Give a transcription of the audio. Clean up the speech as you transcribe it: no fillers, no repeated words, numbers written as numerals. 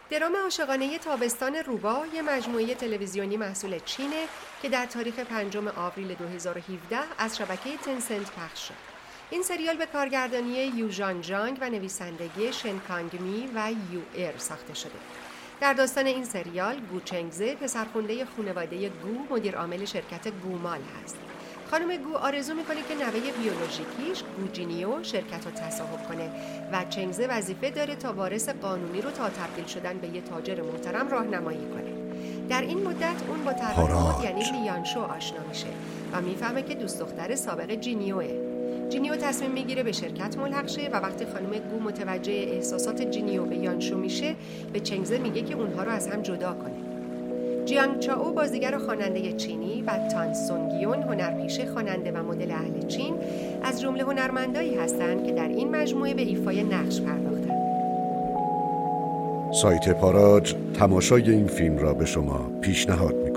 درام عاشقانه تابستان روبا یه مجموعه تلویزیونی محصول چینه که در تاریخ 5 آوریل 2017 از شبکه تنسنت پخش شد. این سریال به کارگردانی یو ژان جانگ و نویسندگی شن کانگ می و یو ار ساخته شده. در داستان این سریال گو چنگزه پسرخونده خانواده گو مدیر عامل شرکت گومال هست. خانم گو آرزو میکنه که نوه بیولوژیکیش گو جینیو شرکت رو تصاحب کنه و چنگزه وظیفه داره تا وارث قانونی رو تا تبدیل شدن به یه تاجر محترم راهنمایی کنه. در این مدت اون با طرف یعنی لیانشو آشنا میشه و میفهمه که دوست دختر سابق جینیوه. جینیو تصمیم میگیره به شرکت ملحق شه و وقتی خانم گو متوجه احساسات جینیو به یانشو میشه به چنگزه میگه که اونها رو از هم جدا کنه. جیانگ چاو بازیگر و خواننده چینی و تان سونگیون هنرپیشه خواننده و مدل اهل چین از جمله هنرمندایی هستند که در این مجموعه به ایفای نقش پرداختند. سایت پاراج تماشای این فیلم را به شما پیشنهاد